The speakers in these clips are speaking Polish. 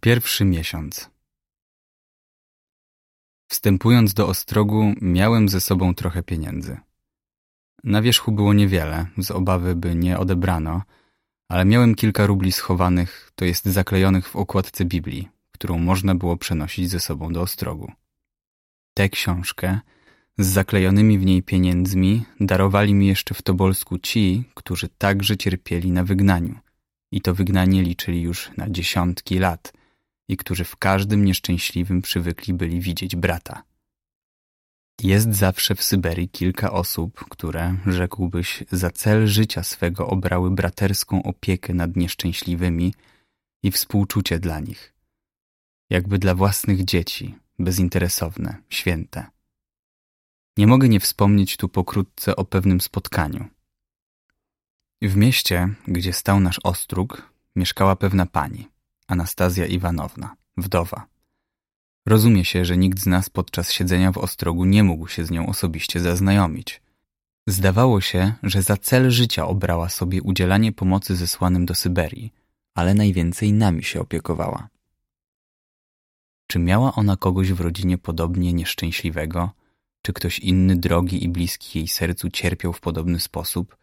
Pierwszy miesiąc. Wstępując do Ostrogu, miałem ze sobą trochę pieniędzy. Na wierzchu było niewiele, z obawy, by nie odebrano, ale miałem kilka rubli schowanych, to jest zaklejonych w okładce Biblii, którą można było przenosić ze sobą do Ostrogu. Tę książkę z zaklejonymi w niej pieniędzmi darowali mi jeszcze w Tobolsku ci, którzy także cierpieli na wygnaniu i to wygnanie liczyli już na dziesiątki lat i którzy w każdym nieszczęśliwym przywykli byli widzieć brata. Jest zawsze w Syberii kilka osób, które, rzekłbyś, za cel życia swego obrały braterską opiekę nad nieszczęśliwymi i współczucie dla nich, jakby dla własnych dzieci, bezinteresowne, święte. Nie mogę nie wspomnieć tu pokrótce o pewnym spotkaniu. W mieście, gdzie stał nasz ostróg, mieszkała pewna pani, Anastazja Iwanowna, wdowa. Rozumie się, że nikt z nas podczas siedzenia w Ostrogu nie mógł się z nią osobiście zaznajomić. Zdawało się, że za cel życia obrała sobie udzielanie pomocy zesłanym do Syberii, ale najwięcej nami się opiekowała. Czy miała ona kogoś w rodzinie podobnie nieszczęśliwego? Czy ktoś inny drogi i bliski jej sercu cierpiał w podobny sposób?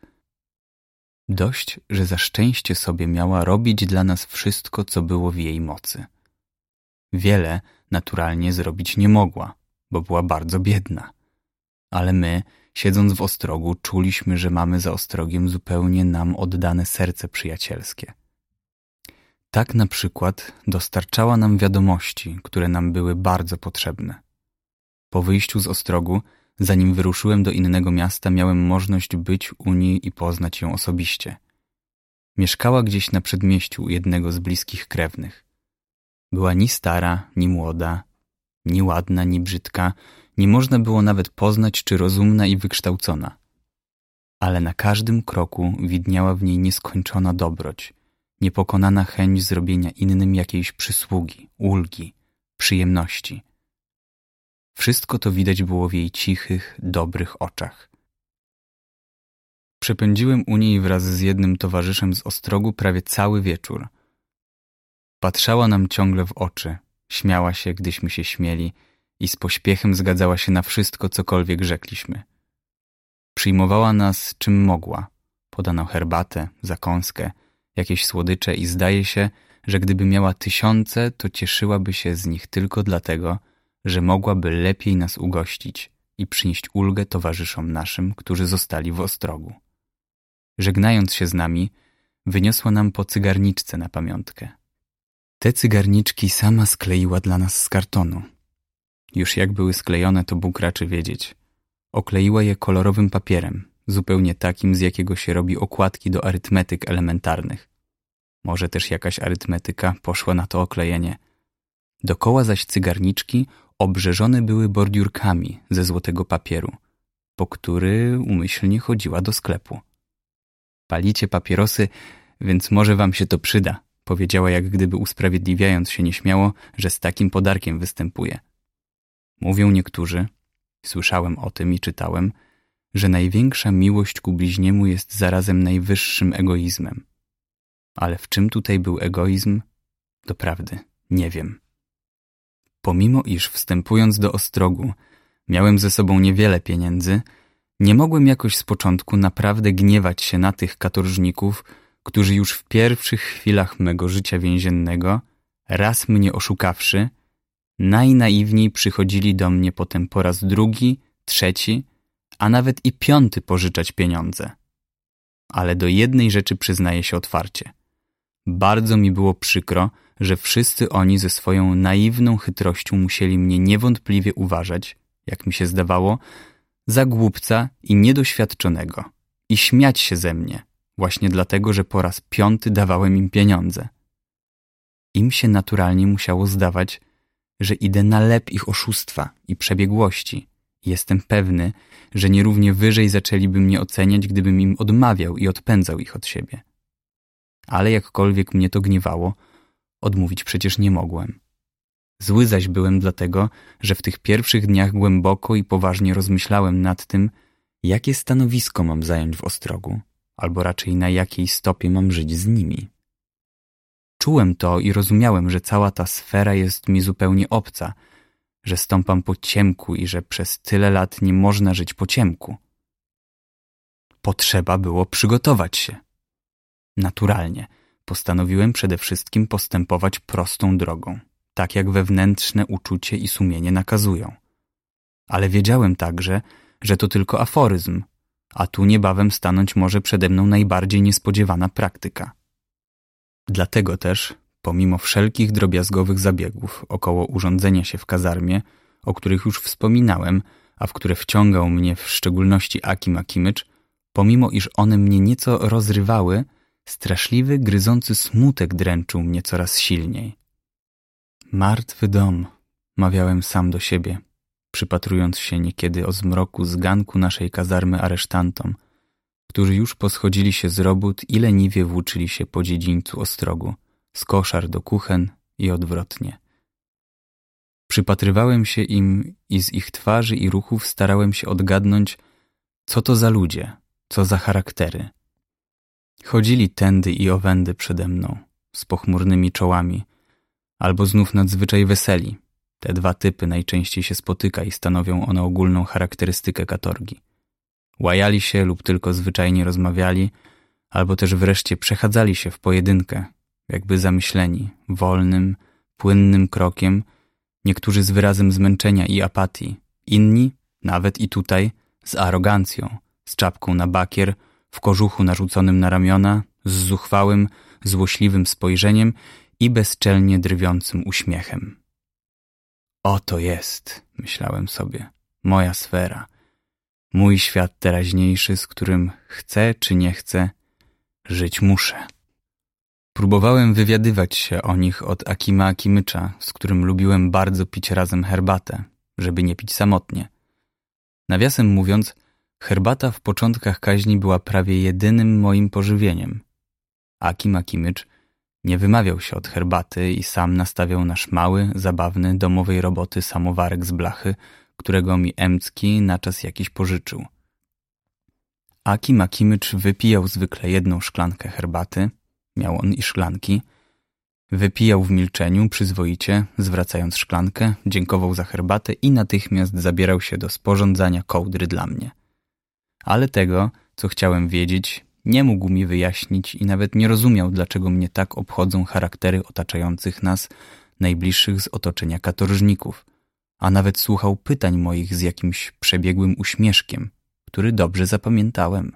Dość, że za szczęście sobie miała robić dla nas wszystko, co było w jej mocy. Wiele naturalnie zrobić nie mogła, bo była bardzo biedna. Ale my, siedząc w Ostrogu, czuliśmy, że mamy za Ostrogiem zupełnie nam oddane serce przyjacielskie. Tak na przykład dostarczała nam wiadomości, które nam były bardzo potrzebne. Po wyjściu z Ostrogu, zanim wyruszyłem do innego miasta, miałem możliwość być u niej i poznać ją osobiście. Mieszkała gdzieś na przedmieściu u jednego z bliskich krewnych. Była ni stara, ni młoda, ni ładna, ni brzydka, nie można było nawet poznać, czy rozumna i wykształcona. Ale na każdym kroku widniała w niej nieskończona dobroć, niepokonana chęć zrobienia innym jakiejś przysługi, ulgi, przyjemności. Wszystko to widać było w jej cichych, dobrych oczach. Przepędziłem u niej wraz z jednym towarzyszem z Ostrogu prawie cały wieczór. Patrzała nam ciągle w oczy, śmiała się, gdyśmy się śmieli i z pośpiechem zgadzała się na wszystko, cokolwiek rzekliśmy. Przyjmowała nas czym mogła. Podano herbatę, zakąskę, jakieś słodycze i zdaje się, że gdyby miała 1000, to cieszyłaby się z nich tylko dlatego, że mogłaby lepiej nas ugościć i przynieść ulgę towarzyszom naszym, którzy zostali w Ostrogu. Żegnając się z nami, wyniosła nam po cygarniczce na pamiątkę. Te cygarniczki sama skleiła dla nas z kartonu. Już jak były sklejone, to Bóg raczy wiedzieć. Okleiła je kolorowym papierem, zupełnie takim, z jakiego się robi okładki do arytmetyk elementarnych. Może też jakaś arytmetyka poszła na to oklejenie. Dokoła zaś cygarniczki obrzeżone były bordiurkami ze złotego papieru, po który umyślnie chodziła do sklepu. Palicie papierosy, więc może wam się to przyda, powiedziała, jak gdyby usprawiedliwiając się nieśmiało, że z takim podarkiem występuje. Mówią niektórzy, słyszałem o tym i czytałem, że największa miłość ku bliźniemu jest zarazem najwyższym egoizmem. Ale w czym tutaj był egoizm? Doprawdy, nie wiem. Pomimo iż wstępując do Ostrogu miałem ze sobą niewiele pieniędzy, nie mogłem jakoś z początku naprawdę gniewać się na tych katorżników, którzy już w pierwszych chwilach mego życia więziennego, raz mnie oszukawszy, najnaiwniej przychodzili do mnie potem po raz drugi, trzeci, a nawet i 5 pożyczać pieniądze. Ale do jednej rzeczy przyznaję się otwarcie. Bardzo mi było przykro, że wszyscy oni ze swoją naiwną chytrością musieli mnie niewątpliwie uważać, jak mi się zdawało, za głupca i niedoświadczonego i śmiać się ze mnie, właśnie dlatego, że po raz 5 dawałem im pieniądze. Im się naturalnie musiało zdawać, że idę na lep ich oszustwa i przebiegłości. Jestem pewny, że nierównie wyżej zaczęliby mnie oceniać, gdybym im odmawiał i odpędzał ich od siebie. Ale jakkolwiek mnie to gniewało, odmówić przecież nie mogłem. Zły zaś byłem dlatego, że w tych pierwszych dniach głęboko i poważnie rozmyślałem nad tym, jakie stanowisko mam zająć w Ostrogu, albo raczej na jakiej stopie mam żyć z nimi. Czułem to i rozumiałem, że cała ta sfera jest mi zupełnie obca, że stąpam po ciemku i że przez tyle lat nie można żyć po ciemku. Potrzeba było przygotować się. Naturalnie postanowiłem przede wszystkim postępować prostą drogą, tak jak wewnętrzne uczucie i sumienie nakazują. Ale wiedziałem także, że to tylko aforyzm, a tu niebawem stanąć może przede mną najbardziej niespodziewana praktyka. Dlatego też, pomimo wszelkich drobiazgowych zabiegów około urządzenia się w kazarmie, o których już wspominałem, a w które wciągał mnie w szczególności Akim Akimycz, pomimo iż one mnie nieco rozrywały, straszliwy, gryzący smutek dręczył mnie coraz silniej. Martwy dom, mawiałem sam do siebie, przypatrując się niekiedy o zmroku z ganku naszej kazarmy aresztantom, którzy już poschodzili się z robót i leniwie włóczyli się po dziedzińcu ostrogu, z koszar do kuchen i odwrotnie. Przypatrywałem się im i z ich twarzy i ruchów starałem się odgadnąć, co to za ludzie, co za charaktery. Chodzili tędy i owędy przede mną, z pochmurnymi czołami, albo znów nadzwyczaj weseli. Te dwa typy najczęściej się spotyka i stanowią one ogólną charakterystykę katorgi. Łajali się lub tylko zwyczajnie rozmawiali, albo też wreszcie przechadzali się w pojedynkę, jakby zamyśleni, wolnym, płynnym krokiem, niektórzy z wyrazem zmęczenia i apatii, inni, nawet i tutaj, z arogancją, z czapką na bakier, w kożuchu narzuconym na ramiona, z zuchwałym, złośliwym spojrzeniem i bezczelnie drwiącym uśmiechem. Oto jest, myślałem sobie, moja sfera, mój świat teraźniejszy, z którym chcę czy nie chcę, żyć muszę. Próbowałem wywiadywać się o nich od Akima Akimycza, z którym lubiłem bardzo pić razem herbatę, żeby nie pić samotnie. Nawiasem mówiąc, herbata w początkach kaźni była prawie jedynym moim pożywieniem. Akim Akimycz nie wymawiał się od herbaty i sam nastawiał nasz mały, zabawny, domowej roboty samowarek z blachy, którego mi Emcki na czas jakiś pożyczył. Akim Akimycz wypijał zwykle jedną szklankę herbaty, miał on i szklanki, wypijał w milczeniu, przyzwoicie, zwracając szklankę, dziękował za herbatę i natychmiast zabierał się do sporządzania kołdry dla mnie. Ale tego, co chciałem wiedzieć, nie mógł mi wyjaśnić i nawet nie rozumiał, dlaczego mnie tak obchodzą charaktery otaczających nas, najbliższych z otoczenia katorżników, a nawet słuchał pytań moich z jakimś przebiegłym uśmieszkiem, który dobrze zapamiętałem.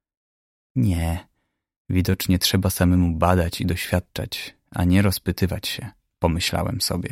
Nie, widocznie trzeba samemu badać i doświadczać, a nie rozpytywać się, pomyślałem sobie.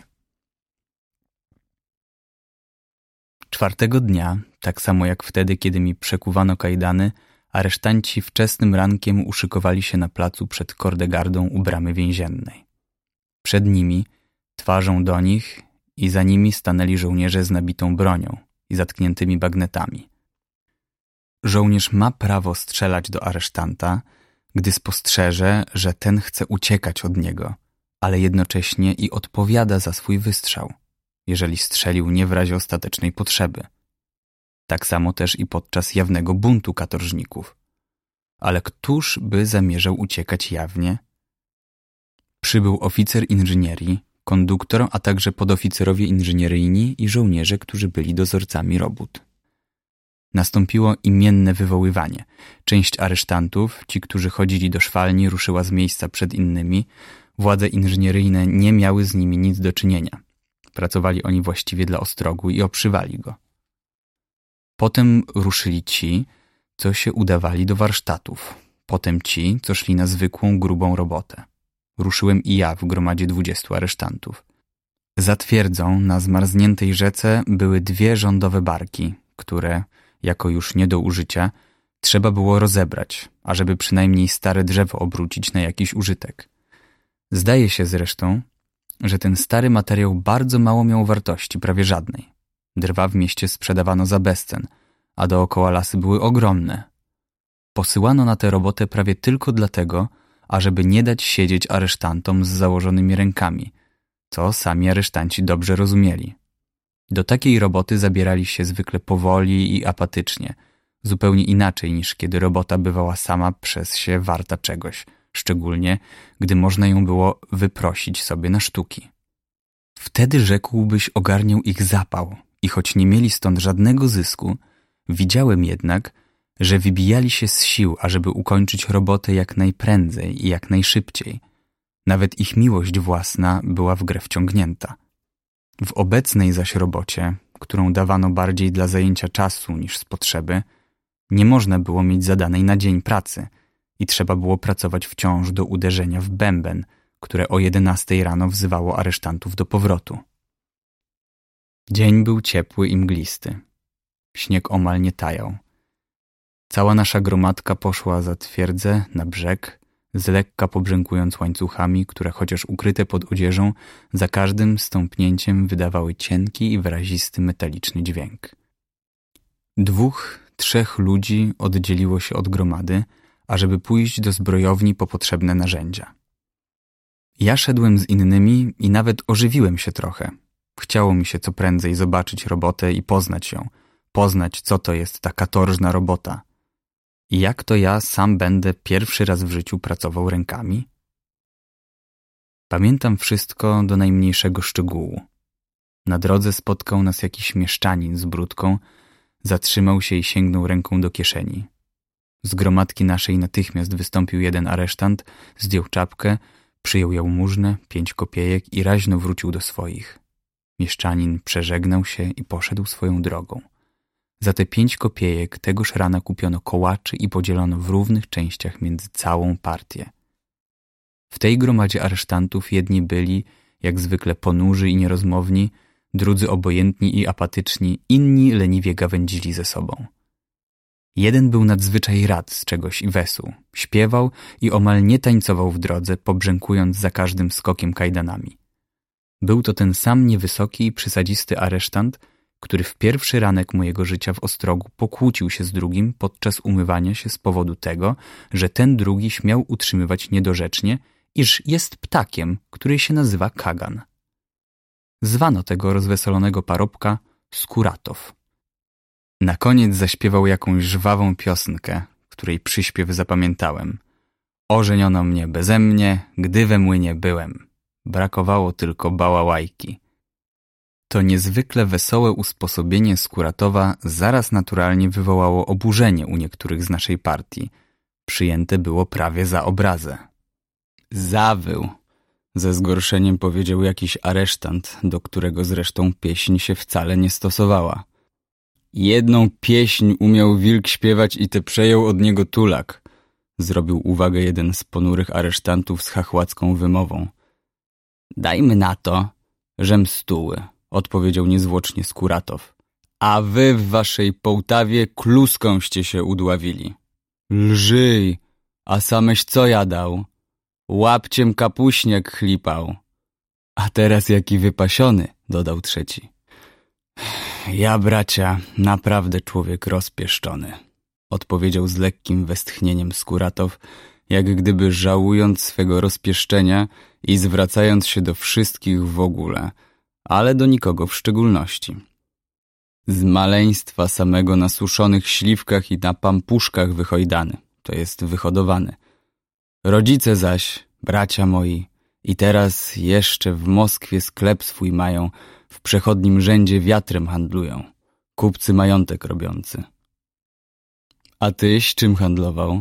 Czwartego dnia, tak samo jak wtedy, kiedy mi przekuwano kajdany, aresztanci wczesnym rankiem uszykowali się na placu przed kordegardą u bramy więziennej. Przed nimi, twarzą do nich i za nimi stanęli żołnierze z nabitą bronią i zatkniętymi bagnetami. Żołnierz ma prawo strzelać do aresztanta, gdy spostrzeże, że ten chce uciekać od niego, ale jednocześnie i odpowiada za swój wystrzał, jeżeli strzelił nie w razie ostatecznej potrzeby. Tak samo też i podczas jawnego buntu katorżników. Ale któż by zamierzał uciekać jawnie? Przybył oficer inżynierii, konduktor, a także podoficerowie inżynieryjni i żołnierze, którzy byli dozorcami robót. Nastąpiło imienne wywoływanie. Część aresztantów, ci, którzy chodzili do szwalni, ruszyła z miejsca przed innymi. Władze inżynieryjne nie miały z nimi nic do czynienia. Pracowali oni właściwie dla ostrogu i obszywali go. Potem ruszyli ci, co się udawali do warsztatów. Potem ci, co szli na zwykłą, grubą robotę. Ruszyłem i ja w gromadzie 20 aresztantów. Za twierdzą na zmarzniętej rzece były 2 rządowe barki, które, jako już nie do użycia, trzeba było rozebrać, ażeby przynajmniej stare drzewo obrócić na jakiś użytek. Zdaje się zresztą, że ten stary materiał bardzo mało miał wartości, prawie żadnej. Drwa w mieście sprzedawano za bezcen, a dookoła lasy były ogromne. Posyłano na tę robotę prawie tylko dlatego, ażeby nie dać siedzieć aresztantom z założonymi rękami, co sami aresztanci dobrze rozumieli. Do takiej roboty zabierali się zwykle powoli i apatycznie, zupełnie inaczej niż kiedy robota bywała sama przez się warta czegoś, szczególnie gdy można ją było wyprosić sobie na sztuki. Wtedy rzekłbyś ogarniał ich zapał i choć nie mieli stąd żadnego zysku, widziałem jednak, że wybijali się z sił, ażeby ukończyć robotę jak najprędzej i jak najszybciej. Nawet ich miłość własna była w grę wciągnięta. W obecnej zaś robocie, którą dawano bardziej dla zajęcia czasu niż z potrzeby, nie można było mieć zadanej na dzień pracy i trzeba było pracować wciąż do uderzenia w bęben, które o 11 rano wzywało aresztantów do powrotu. Dzień był ciepły i mglisty. Śnieg omal nie tajał. Cała nasza gromadka poszła za twierdzę na brzeg, z lekka pobrzękując łańcuchami, które chociaż ukryte pod odzieżą, za każdym stąpnięciem wydawały cienki i wyrazisty metaliczny dźwięk. 2, 3 ludzi oddzieliło się od gromady, ażeby pójść do zbrojowni po potrzebne narzędzia. Ja szedłem z innymi i nawet ożywiłem się trochę. Chciało mi się co prędzej zobaczyć robotę i poznać ją, poznać, co to jest ta katorżna robota. I jak to ja sam będę pierwszy raz w życiu pracował rękami? Pamiętam wszystko do najmniejszego szczegółu. Na drodze spotkał nas jakiś mieszczanin z brudką, zatrzymał się i sięgnął ręką do kieszeni. Z gromadki naszej natychmiast wystąpił jeden aresztant, zdjął czapkę, przyjął jałmużnę, 5 kopiejek i raźno wrócił do swoich. Mieszczanin przeżegnał się i poszedł swoją drogą. Za te 5 kopiejek tegoż rana kupiono kołaczy i podzielono w równych częściach między całą partię. W tej gromadzie aresztantów jedni byli, jak zwykle, ponurzy i nierozmowni, drudzy obojętni i apatyczni, inni leniwie gawędzili ze sobą. Jeden był nadzwyczaj rad z czegoś i wesół, śpiewał i omal nie tańcował w drodze, pobrzękując za każdym skokiem kajdanami. Był to ten sam niewysoki i przysadzisty aresztant, który w pierwszy ranek mojego życia w Ostrogu pokłócił się z drugim podczas umywania się z powodu tego, że ten drugi śmiał utrzymywać niedorzecznie, iż jest ptakiem, który się nazywa kagan. Zwano tego rozwesolonego parobka Skuratow. Na koniec zaśpiewał jakąś żwawą piosenkę, której przyśpiew zapamiętałem. Ożeniono mnie bezemnie, gdy we młynie byłem. Brakowało tylko bałałajki. To niezwykle wesołe usposobienie Skuratowa zaraz naturalnie wywołało oburzenie u niektórych z naszej partii. Przyjęte było prawie za obrazę. Zawył, ze zgorszeniem powiedział jakiś aresztant, do którego zresztą pieśń się wcale nie stosowała. Jedną pieśń umiał wilk śpiewać i te przejął od niego tulak. Zrobił uwagę jeden z ponurych aresztantów z chachłacką wymową. Dajmy na to, żem stuły, odpowiedział niezwłocznie Skuratow. A wy w waszej Połtawie kluską,ście się udławili. Lżyj, a sameś co jadał? Łapciem kapuśniak chlipał. A teraz jaki wypasiony, dodał trzeci. Ja, bracia, naprawdę człowiek rozpieszczony, odpowiedział z lekkim westchnieniem Skuratow, jak gdyby żałując swego rozpieszczenia i zwracając się do wszystkich w ogóle, ale do nikogo w szczególności. Z maleństwa samego na suszonych śliwkach i na pampuszkach wychojdany, to jest wyhodowany. Rodzice zaś, bracia moi, i teraz jeszcze w Moskwie sklep swój mają, w przechodnim rzędzie wiatrem handlują, kupcy majątek robiący. A tyś czym handlował?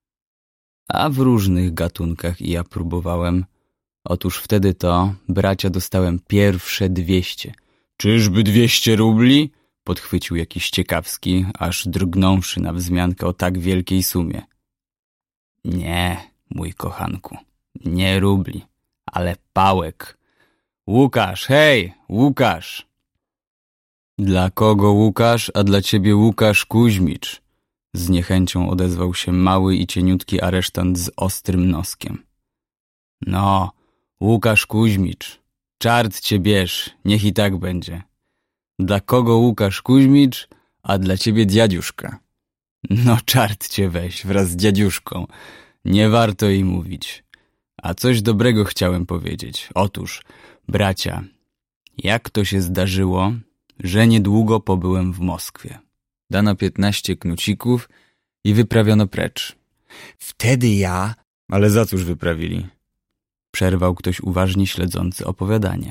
A w różnych gatunkach i ja próbowałem. Otóż wtedy to, bracia, dostałem pierwsze 200. Czyżby 200 rubli? Podchwycił jakiś ciekawski, aż drgnąwszy na wzmiankę o tak wielkiej sumie. Nie, mój kochanku, nie rubli, ale pałek. Łukasz, hej, Łukasz! Dla kogo Łukasz, a dla ciebie Łukasz Kuźmicz? Z niechęcią odezwał się mały i cieniutki aresztant z ostrym noskiem. No, Łukasz Kuźmicz, czart cię bierz, niech i tak będzie. Dla kogo Łukasz Kuźmicz, a dla ciebie dziadziuszka? No czart cię weź wraz z dziadziuszką, nie warto jej mówić. A coś dobrego chciałem powiedzieć. Otóż, bracia, jak to się zdarzyło, że niedługo pobyłem w Moskwie. Dano 15 knucików i wyprawiono precz. Wtedy ja Ale za cóż wyprawili? Przerwał ktoś uważnie śledzący opowiadanie.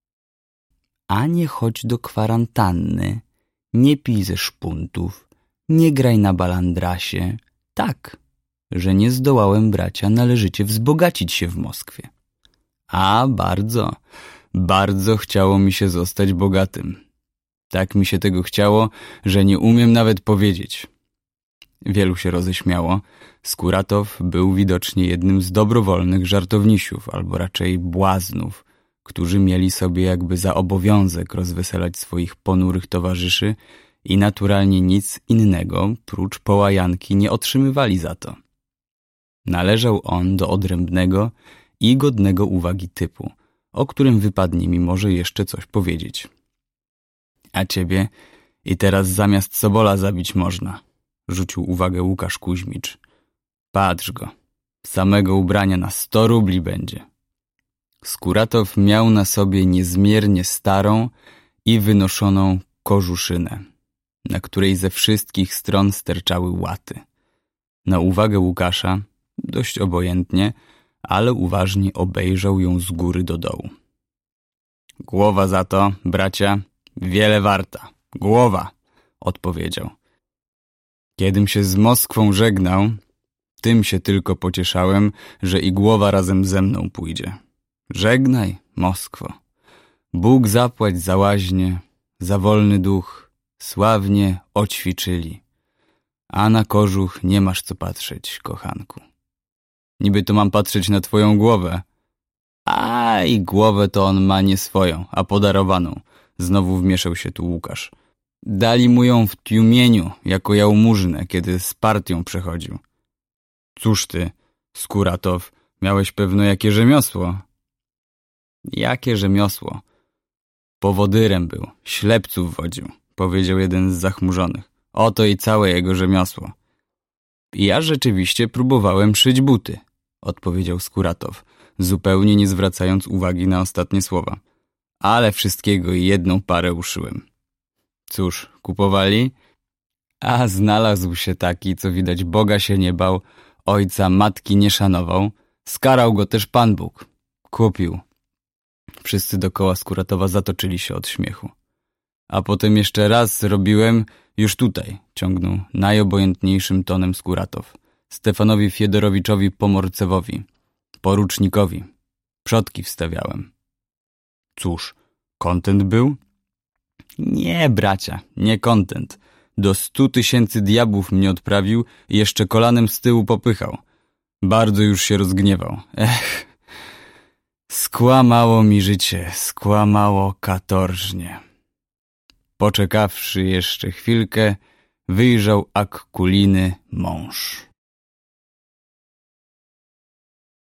A nie chodź do kwarantanny, nie pij ze szpuntów, nie graj na balandrasie. Tak, że nie zdołałem, bracia, należycie wzbogacić się w Moskwie. A bardzo, bardzo chciało mi się zostać bogatym. Tak mi się tego chciało, że nie umiem nawet powiedzieć. Wielu się roześmiało. Skuratow był widocznie jednym z dobrowolnych żartownisiów, albo raczej błaznów, którzy mieli sobie jakby za obowiązek rozweselać swoich ponurych towarzyszy i naturalnie nic innego, prócz połajanki, nie otrzymywali za to. Należał on do odrębnego i godnego uwagi typu, o którym wypadnie mi może jeszcze coś powiedzieć. A ciebie i teraz zamiast Sobola zabić można, rzucił uwagę Łukasz Kuźmicz. Patrz go, samego ubrania na 100 rubli będzie. Skuratow miał na sobie niezmiernie starą i wynoszoną kożuszynę, na której ze wszystkich stron sterczały łaty. Na uwagę Łukasza, dość obojętnie, ale uważnie obejrzał ją z góry do dołu. Głowa za to, bracia, wiele warta. Głowa, odpowiedział. Kiedym się z Moskwą żegnał, tym się tylko pocieszałem, że i głowa razem ze mną pójdzie. Żegnaj, Moskwo. Bóg zapłać za łaźnie, za wolny duch, sławnie oćwiczyli. A na kożuch nie masz co patrzeć, kochanku. Niby to mam patrzeć na twoją głowę. A i głowę to on ma nie swoją, a podarowaną. Znowu wmieszał się tu Łukasz. Dali mu ją w Tjumieniu, jako jałmużnę, kiedy z partią przechodził. Cóż ty, Skuratow, miałeś pewno jakie rzemiosło? Jakie rzemiosło? Powodyrem był, ślepców wodził, powiedział jeden z zachmurzonych. Oto i całe jego rzemiosło. Ja rzeczywiście próbowałem szyć buty, odpowiedział Skuratow, zupełnie nie zwracając uwagi na ostatnie słowa. Ale wszystkiego i jedną parę uszyłem. Cóż, kupowali? A znalazł się taki, co widać Boga się nie bał, ojca, matki nie szanował. Skarał go też Pan Bóg. Kupił. Wszyscy dokoła Skuratowa zatoczyli się od śmiechu. A potem jeszcze raz zrobiłem, już tutaj, ciągnął najobojętniejszym tonem Skuratow. Stefanowi Fiedorowiczowi Pomorcewowi, porucznikowi. Przodki wstawiałem. Cóż, kontent był? Nie, bracia, nie kontent. Do 100 000 diabłów mnie odprawił i jeszcze kolanem z tyłu popychał. Bardzo już się rozgniewał. Skłamało mi życie, skłamało katorżnie. Poczekawszy jeszcze chwilkę, wyjrzał Akkuliny mąż.